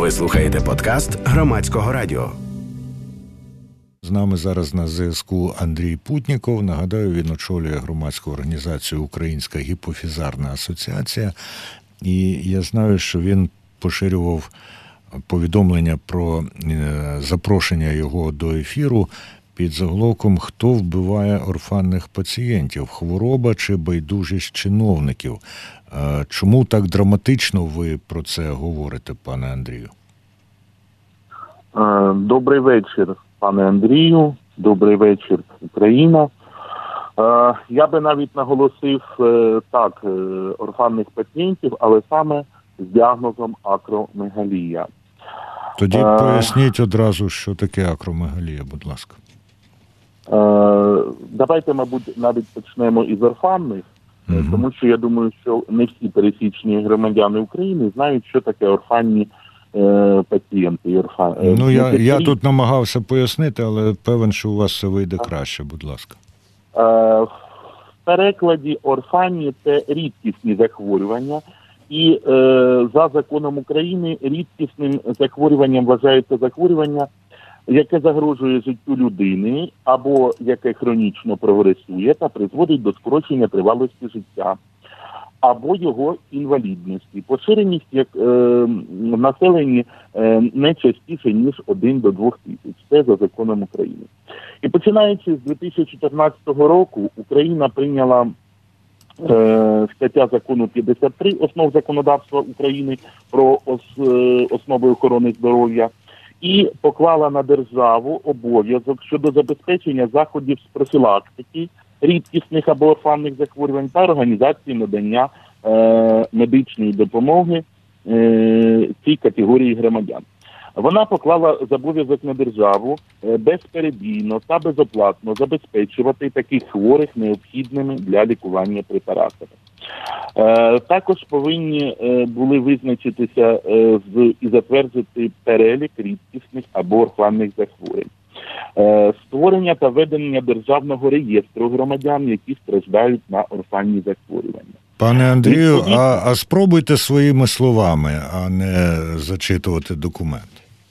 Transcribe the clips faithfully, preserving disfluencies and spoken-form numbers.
Ви слухаєте подкаст Громадського радіо. З нами зараз на зв'язку Андрій Путніков. Нагадаю, він очолює громадську організацію «Українська гіпофізарна асоціація». І я знаю, що він поширював повідомлення про запрошення його до ефіру під заголовком «Хто вбиває орфанних пацієнтів? Хвороба чи байдужість чиновників?». Чому так драматично ви про це говорите, пане Андрію? Добрий вечір, пане Андрію. Добрий вечір, Україна. Я би навіть наголосив так, орфанних пацієнтів, але саме з діагнозом акромегалія. Тоді поясніть одразу, що таке акромегалія, будь ласка. Давайте, мабуть, навіть почнемо із орфанних, угу. тому що я думаю, що не всі пересічні громадяни України знають, що таке орфанні е, пацієнти. Орфан... Ну, я, я тут намагався пояснити, але певен, що у вас все вийде краще, будь ласка. Е, в перекладі орфанні – це рідкісні захворювання. І е, за законом України рідкісним захворюванням вважається захворювання, яке загрожує життю людини або яке хронічно прогресує та призводить до скорочення тривалості життя, або його інвалідності. Поширеність як е, в населенні е, не частіше, ніж один до двох тисяч. Це за законом України. І починаючи з дві тисячі чотирнадцятого року Україна прийняла е, стаття закону п'ятдесят три основ законодавства України про ос, е, основи охорони здоров'я, і поклала на державу обов'язок щодо забезпечення заходів з профілактики рідкісних або орфанних захворювань та організації надання е, медичної допомоги е, цій категорії громадян. Вона поклала зобов'язок на державу е, безперебійно та безоплатно забезпечувати таких хворих необхідними для лікування препаратами. Е, також повинні е, були визначитися е, з, і затвердити перелік рідкісних або орфанних захворювань. Е, створення та ведення державного реєстру громадян, які страждають на орфанні захворювання. Пане Андрію, Відповідь... а, а спробуйте своїми словами, а не зачитувати документ.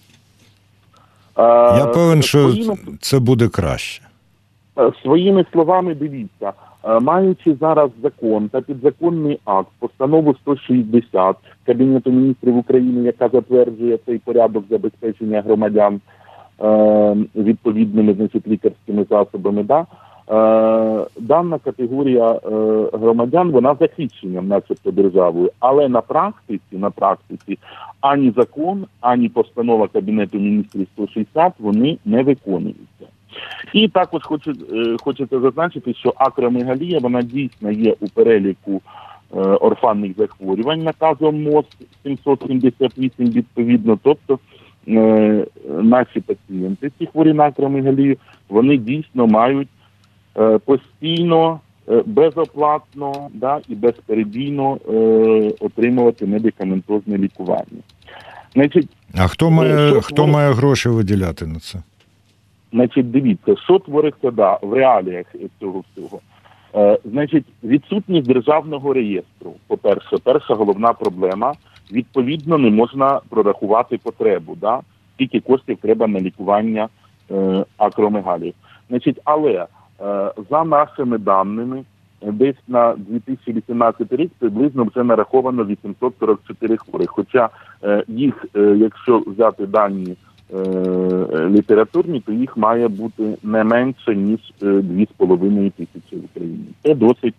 Е, Я певен, що своїми... це буде краще. Е, своїми словами дивіться. Маючи зараз закон та підзаконний акт, постанову сто шістдесят Кабінету міністрів України, яка затверджує цей порядок забезпечення громадян е, відповідними, значить, лікарськими засобами, да, е, дана категорія е, громадян, вона захищена начебто державою, але на практиці, на практиці ані закон, ані постанова Кабінету міністрів сто шістдесят, вони не виконуються. І також хочу, е, хочеться зазначити, що акромегалія, вона дійсно є у переліку е, орфанних захворювань наказом МОЗ сімсот сімдесят вісім відповідно. Тобто е, наші пацієнти, ці хворі на акромегалію, вони дійсно мають е, постійно, е, безоплатно, да, і безперебійно е, отримувати медикаментозне лікування. Значить, а хто має, що хто творить... має гроші виділяти на це? Значить, дивіться, що твориться, да, в реаліях цього всього. Е, значить, відсутність державного реєстру, по-перше, перша головна проблема, відповідно, не можна прорахувати потребу, да, скільки коштів треба на лікування е, акромегалії. Значить, але е, за нашими даними, десь на дві тисячі вісімнадцятий рік приблизно вже нараховано вісімсот сорок чотири хворих, хоча е, їх, е, якщо взяти дані літературні, то їх має бути не менше, ніж дві з половиною тисячі в Україні. Це досить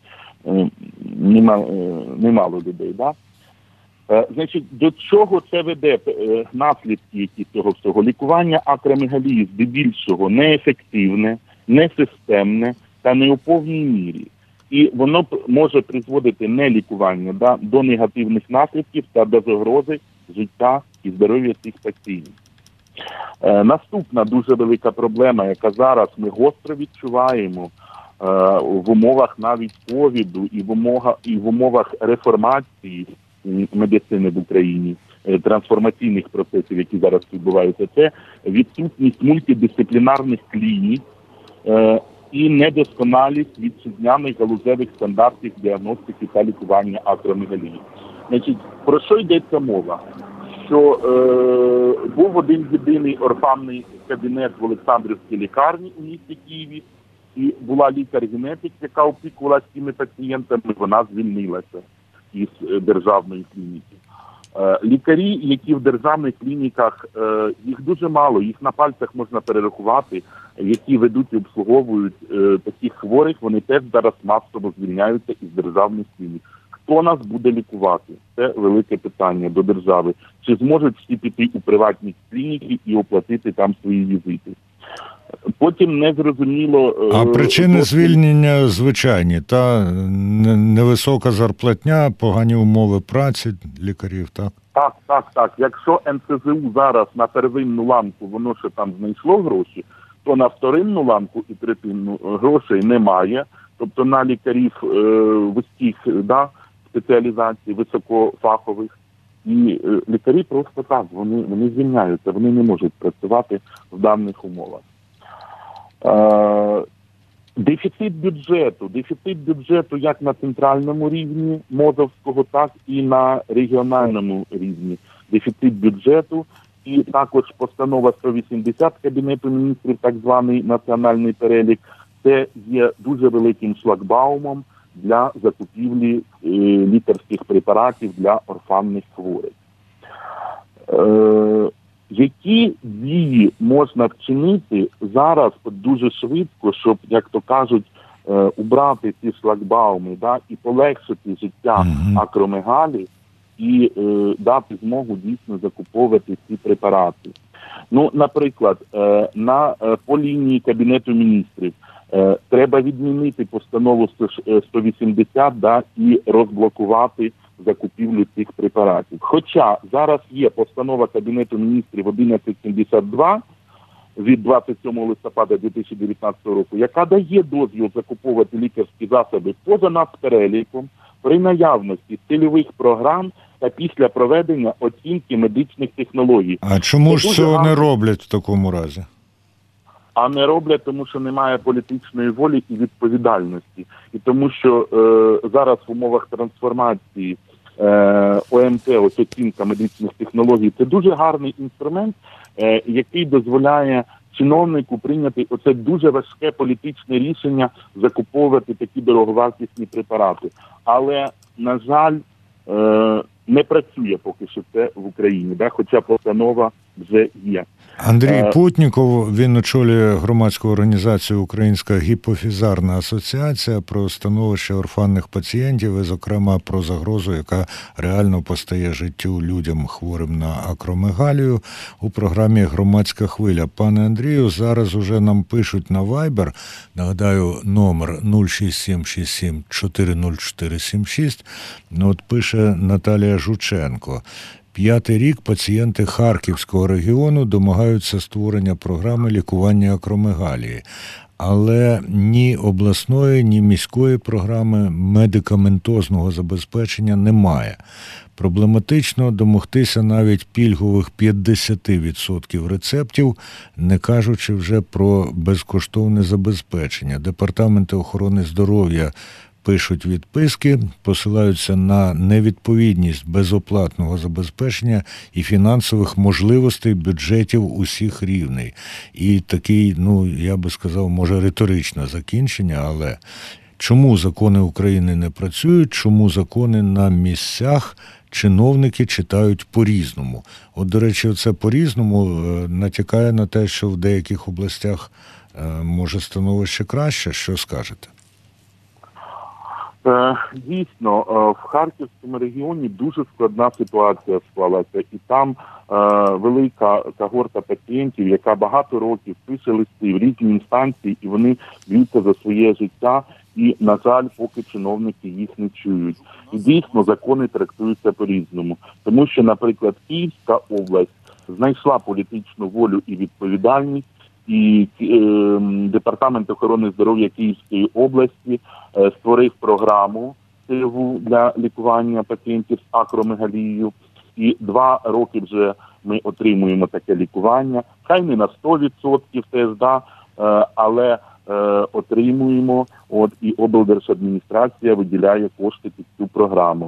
немало, немало людей. Да? Значить, до чого це веде наслідки які цього всього? Лікування акромегалії здебільшого неефективне, несистемне та не у повній мірі. І воно може призводити не лікування, да, до негативних наслідків та до загрози життя і здоров'я цих пацієнтів. Е, наступна дуже велика проблема, яка зараз ми гостро відчуваємо е, в умовах навіть ковіду і в умовах, і в умовах реформації медицини в Україні, е, трансформаційних процесів, які зараз відбуваються, це відсутність мультидисциплінарних клінік е, і недосконалість вітчизняних галузевих стандартів діагностики та лікування акромегалії. Значить, про що йдеться мова? Що е, був один єдиний орфанний кабінет в Олександрівській лікарні у місті Києві, і була лікар-генетик, яка опікувалася цими пацієнтами, вона звільнилася із державної клініки. Лікарі, які в державних клініках, їх дуже мало, їх на пальцях можна перерахувати, які ведуть і обслуговують таких хворих, вони теж зараз масово звільняються із державних клінік. Хто нас буде лікувати? Це велике питання до держави. Чи зможуть всі піти у приватні клініки і оплатити там свої візити? Потім не зрозуміло... А причини досить... звільнення звичайні, та невисока зарплатня, погані умови праці лікарів, так? Так, так, так. Якщо ен це зе у зараз на первинну ланку, воно ще там знайшло гроші, то на вторинну ланку і третинну грошей немає. Тобто на лікарів е, вузьких да, спеціалізацій, високофахових. І е, лікарі просто так, вони, вони звільняються, вони не можуть працювати в даних умовах. Е, дефіцит бюджету. Дефіцит бюджету як на центральному рівні Мозовського, так і на регіональному рівні. Дефіцит бюджету. І також постанова сто вісімдесят Кабінету міністрів, так званий національний перелік, це є дуже великим шлагбаумом для закупівлі е, лікарських препаратів для орфанних хворих. Е, які дії можна вчинити зараз дуже швидко, щоб, як то кажуть, е, убрати ці шлагбауми, да, і полегшити життя mm-hmm. акромегалі і е, дати змогу дійсно закуповувати ці препарати? Ну, наприклад, е, на, е, по лінії Кабінету міністрів Е, треба відмінити постанову сто вісімдесят, да, і розблокувати закупівлю цих препаратів. Хоча зараз є постанова Кабінету міністрів одинадцять сімдесят два від двадцять сьомого листопада дві тисячі дев'ятнадцятого року, яка дає дозвіл закуповувати лікарські засоби поза нацпереліком при наявності цільових програм та після проведення оцінки медичних технологій. А чому ж цього гарно... не роблять в такому разі? А не роблять, тому що немає політичної волі і відповідальності. І тому що е, зараз в умовах трансформації е, о ем те, ось оцінка медичних технологій, це дуже гарний інструмент, е, який дозволяє чиновнику прийняти оце дуже важке політичне рішення закуповувати такі дороговартісні препарати. Але, на жаль, е, не працює поки що це в Україні, да? Хоча постанова вже є. Андрій Путніков, він очолює громадську організацію «Українська гіпофізарна асоціація» про становище орфанних пацієнтів і, зокрема, про загрозу, яка реально постає життю людям хворим на акромегалію у програмі «Громадська хвиля». Пане Андрію, зараз уже нам пишуть на Viber, нагадаю, номер нуль шість сім шість сім чотири нуль чотири сім шість, от пише Наталія Жученко. П'ятий рік пацієнти Харківського регіону домагаються створення програми лікування акромегалії. Але ні обласної, ні міської програми медикаментозного забезпечення немає. Проблематично домогтися навіть пільгових п'ятдесят відсотків рецептів, не кажучи вже про безкоштовне забезпечення. Департаменти охорони здоров'я пишуть відписки, посилаються на невідповідність безоплатного забезпечення і фінансових можливостей бюджетів усіх рівней. І такий, ну, я би сказав, може риторичне закінчення, але чому закони України не працюють, чому закони на місцях чиновники читають по-різному? От, до речі, оце по-різному натякає на те, що в деяких областях може становище краще. Що скажете? Дійсно, в Харківському регіоні дуже складна ситуація склалася, і там е, велика когорта пацієнтів, яка багато років пише листи в різні інстанції, і вони б'ються за своє життя, і, на жаль, поки чиновники їх не чують. І дійсно закони трактуються по-різному. Тому що, наприклад, Київська область знайшла політичну волю і відповідальність, і е, Департамент охорони здоров'я Київської області е, створив програму цільову для лікування пацієнтів з акромегалією. І два роки вже ми отримуємо таке лікування. Хай не на сто відсотків теж, да, е, але е, отримуємо, от, і облдержадміністрація виділяє кошти під цю програму.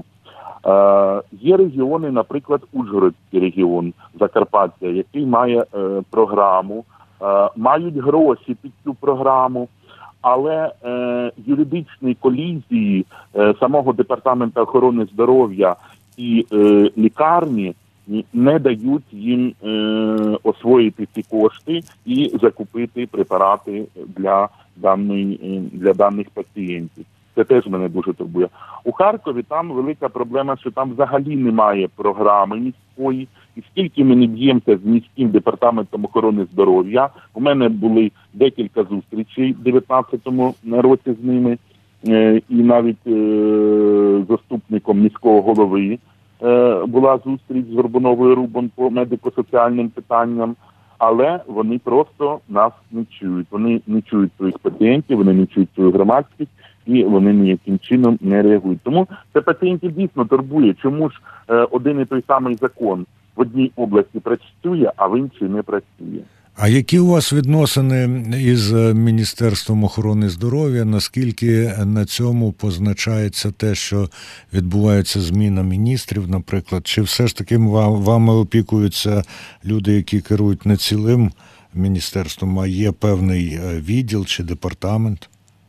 Е, є регіони, наприклад, Ужгородський регіон, Закарпаття, який має е, програму, е, мають гроші під цю програму, але е, юридичні колізії е, самого Департаменту охорони здоров'я і е, лікарні не дають їм е, освоїти ці кошти і закупити препарати для даної, для даних пацієнтів. Це теж мене дуже турбує. У Харкові там велика проблема, що там взагалі немає програми міської. І скільки ми не б'ємося з міським департаментом охорони здоров'я, у мене були декілька зустрічей в дев'ятнадцятому році з ними, е, і навіть е, заступником міського голови е, була зустріч з Горбуновою Рубан по медико-соціальним питанням. Але вони просто нас не чують. Вони не чують своїх пацієнтів, вони не чують свою громадськість, і вони ніяким чином не реагують. Тому це пацієнтів дійсно турбує. Чому ж е, один і той самий закон в одній області працює, а в іншій не працює? А які у вас відносини із Міністерством охорони здоров'я? Наскільки на цьому позначається те, що відбувається зміна міністрів, наприклад? Чи все ж таки вами опікуються люди, які керують не цілим міністерством, а є певний відділ чи департамент?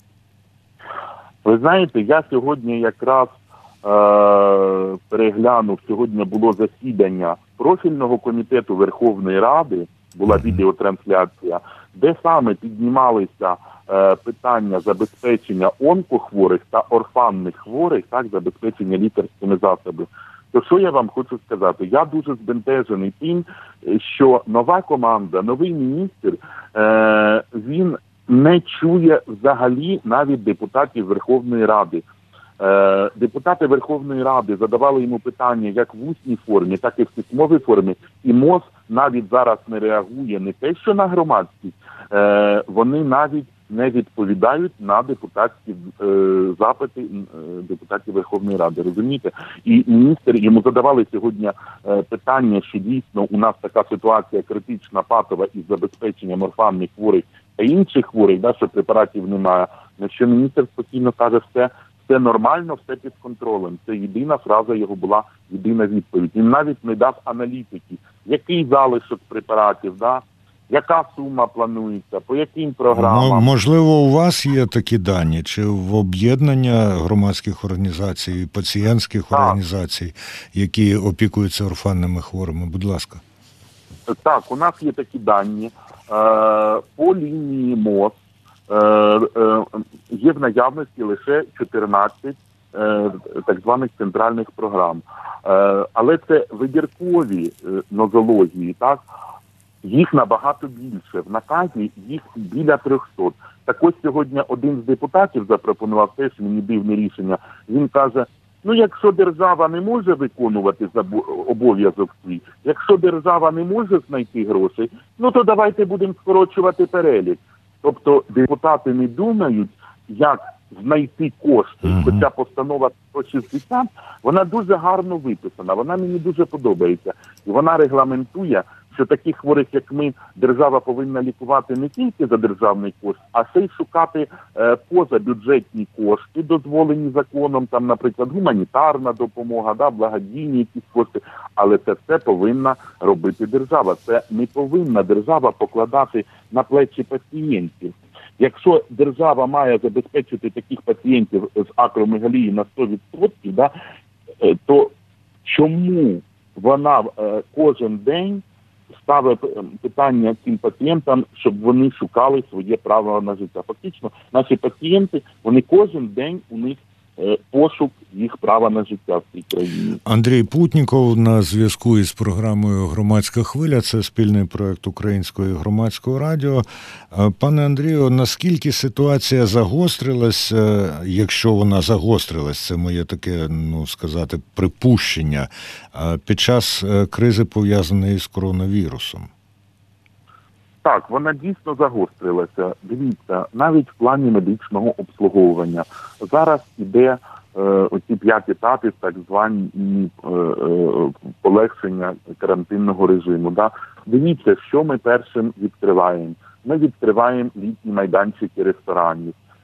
Ви знаєте, я сьогодні якраз е- переглянув, сьогодні було засідання профільного комітету Верховної Ради, була відеотрансляція, де саме піднімалися е, питання забезпечення онкохворих та орфанних хворих, так, забезпечення лікарськими засобами. То що я вам хочу сказати? Я дуже збентежений тим, що нова команда, новий міністр, е, він не чує взагалі навіть депутатів Верховної Ради. Е, депутати Верховної Ради задавали йому питання як в усній формі, так і в письмовій формі, і МОЗ навіть зараз не реагує не те, що на громадськість, е, вони навіть не відповідають на депутатські е, запити е, депутатів Верховної Ради, розумієте? І міністр, йому задавали сьогодні е, питання, що дійсно у нас така ситуація критична, патова із забезпеченням орфанних хворих та інших хворих, да, що препаратів немає, на що міністр спокійно каже, все, все нормально, все під контролем. Це єдина фраза його була, єдина відповідь. Він навіть не дав аналітики, який залишок препаратів, да, яка сума планується, по яким програмам. Можливо, у вас є такі дані, чи в об'єднання громадських організацій, пацієнтських так. організацій, які опікуються орфанними хворими? Будь ласка. Так, у нас є такі дані. По лінії МОЗ є в наявності лише чотирнадцять так званих центральних програм. Але це вибіркові нозології, так? Їх набагато більше. В наказі їх біля трьохсот. Так ось сьогодні один з депутатів запропонував теж мені дивне рішення. Він каже, ну якщо держава не може виконувати обов'язок свій, якщо держава не може знайти грошей, ну то давайте будемо скорочувати перелік. Тобто депутати не думають, як знайти кошти. Uh-huh. Хоча постанова сто шістдесят, вона дуже гарно виписана, вона мені дуже подобається. І вона регламентує, що таких хворих, як ми, держава повинна лікувати не тільки за державний кошт, а ще й шукати е, позабюджетні кошти, дозволені законом, там, наприклад, гуманітарна допомога, да, благодійні якісь кошти, але це все повинна робити держава. Це не повинна держава покладати на плечі пацієнтів. Якщо держава має забезпечити таких пацієнтів з акромегалії на сто відсотків, да, то чому вона е, кожен день ставить питання цим пацієнтам, щоб вони шукали своє право на життя? Фактично, наші пацієнти, вони кожен день, у них е, пошук їх права на життя в цій країні. Андрій Путніков на зв'язку із програмою «Громадська хвиля». Це спільний проект Українського і Громадського радіо. Пане Андрію, наскільки ситуація загострилась, якщо вона загострилась, це моє таке, ну, сказати, припущення, під час кризи, пов'язаної з коронавірусом? Так, вона дійсно загострилася. Дивіться, навіть в плані медичного обслуговування. Зараз іде е, оці п'ять етапів, так звані е, е, полегшення карантинного режиму. Да? Дивіться, що ми першим відкриваємо. Ми відкриваємо літні майданчики ресторанів.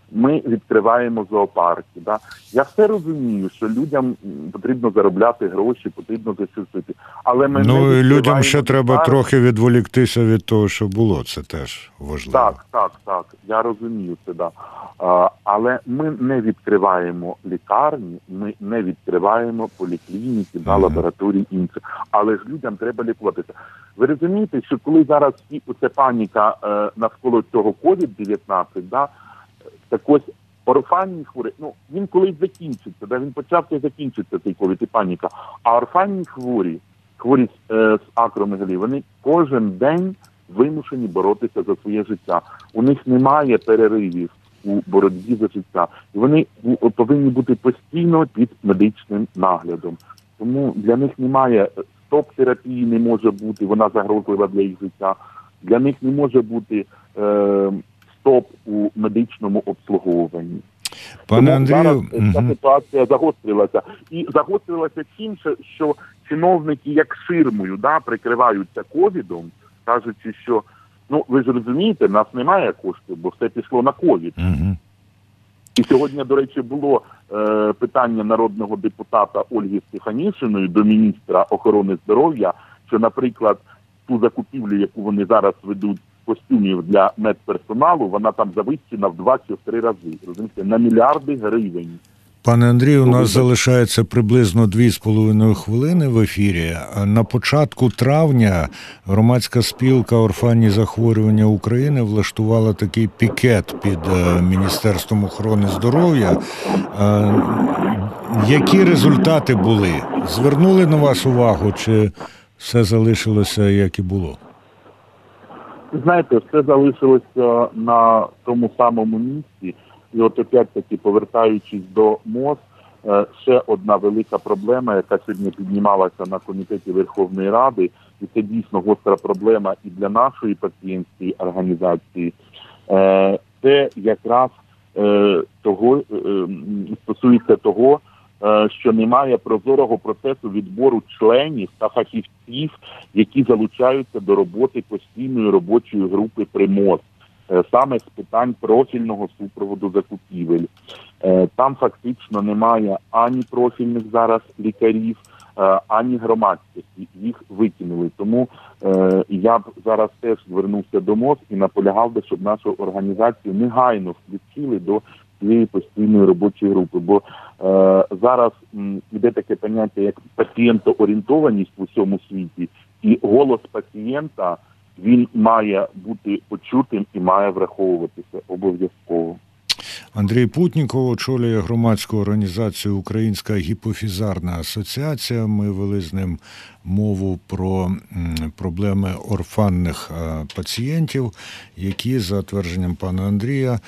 ми відкриваємо зоопарки. Да? Я все розумію, що людям потрібно заробляти гроші, потрібно за щось жити. Але ми ну, не і людям ще відкриваємо треба лікарні. трохи відволіктися від того, що було. Це теж важливо. Так, так, так. Я розумію це, да. А, але ми не відкриваємо лікарні, ми не відкриваємо поліклініки, да, Мгм. лабораторії інші. Але ж людям треба лікуватися. Ви розумієте, що коли зараз всі оця паніка е, навколо цього ковід дев'ятнадцять, да, так ось орфанні хворі, ну він колись закінчиться, да, він почався і закінчиться цей ковід і паніка. А орфанні хворі, хворі е, з акромегалії, вони кожен день вимушені боротися за своє життя. У них немає переривів у боротьбі за життя. І вони у, повинні бути постійно під медичним наглядом. Тому для них немає стоп-терапії, не може бути, вона загрозлива для їх життя. Для них не може бути е, стоп у медичному обслуговуванні. Пане Тому Андрію, зараз ця мгм. ситуація загострилася. І загострилася тим, що, що чиновники як ширмою, да, прикриваються ковідом, кажучи, що, ну, ви ж розумієте, в нас немає коштів, бо все пішло на ковід. Мгм. І сьогодні, до речі, було е, питання народного депутата Ольги Стефанішиної до міністра охорони здоров'я, що, наприклад, ту закупівлю, яку вони зараз ведуть костюмів для медперсоналу, вона там завищена в два чи в три рази. Розумієте, на мільярди гривень. Пане Андрію, у нас Добре. залишається приблизно дві з половиною хвилини в ефірі. На початку травня громадська спілка «Орфанні захворювання України» влаштувала такий пікет під е, Міністерством охорони здоров'я. Е, Які результати були? Звернули на вас увагу, чи все залишилося, як і було? Знаєте, все залишилося на тому самому місці. І от опять-таки, повертаючись до МОЗ, е, ще одна велика проблема, яка сьогодні піднімалася на комітеті Верховної Ради, і це дійсно гостра проблема і для нашої пацієнтської організації, е, це якраз е, того, е, стосується того, е, що немає прозорого процесу відбору членів та фахівців, які залучаються до роботи постійної робочої групи при МОЗ. Саме з питань профільного супроводу закупівель. Там фактично немає ані профільних зараз лікарів, ані громадськості. Їх викинули. Тому я б зараз теж звернувся до МОЗ і наполягав би, щоб нашу організацію негайно включили до цієї постійної робочої групи. Бо зараз йде таке поняття, як пацієнтоорієнтованість в усьому світі, і голос пацієнта він має бути почутим і має враховуватися обов'язково. Андрій Путніков очолює громадську організацію «Українська гіпофізарна асоціація». Ми вели з ним мову про проблеми орфанних пацієнтів, які, за твердженням пана Андрія,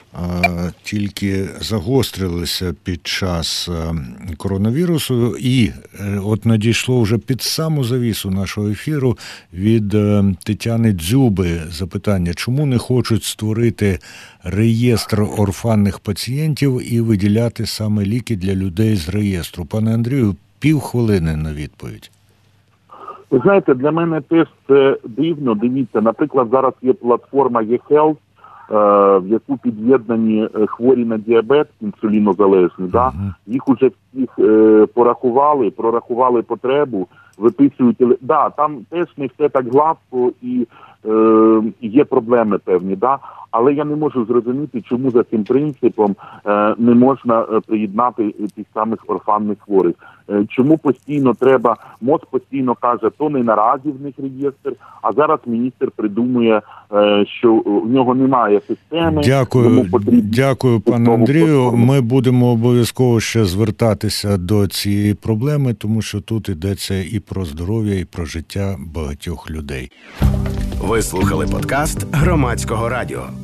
тільки загострилися під час коронавірусу. І от надійшло вже під саму завісу нашого ефіру від Тетяни Дзюби запитання, чому не хочуть створити реєстр орфанних пацієнтів і виділяти саме ліки для людей з реєстру. Пане Андрію, півхвилини на відповідь. Ви знаєте, для мене теж це дивно. Дивіться, наприклад, зараз є платформа eHealth, в яку під'єднані хворі на діабет, інсулінозалежні, да? Uh-huh. Їх уже всіх е, порахували, прорахували потребу, виписують, да, там теж не все так гладко і е, є проблеми певні, да? Але я не можу зрозуміти, чому за цим принципом е, не можна приєднати тих самих орфанних хворих. Е, чому постійно треба, МОЗ постійно каже, то не наразі в них реєстр, а зараз міністр придумує, е, що в нього немає системи. Дякую, дякую, пане Андрію. Ми будемо обов'язково ще звертатися до цієї проблеми, тому що тут йдеться і про здоров'я, і про життя багатьох людей. Ви слухали подкаст Громадського радіо.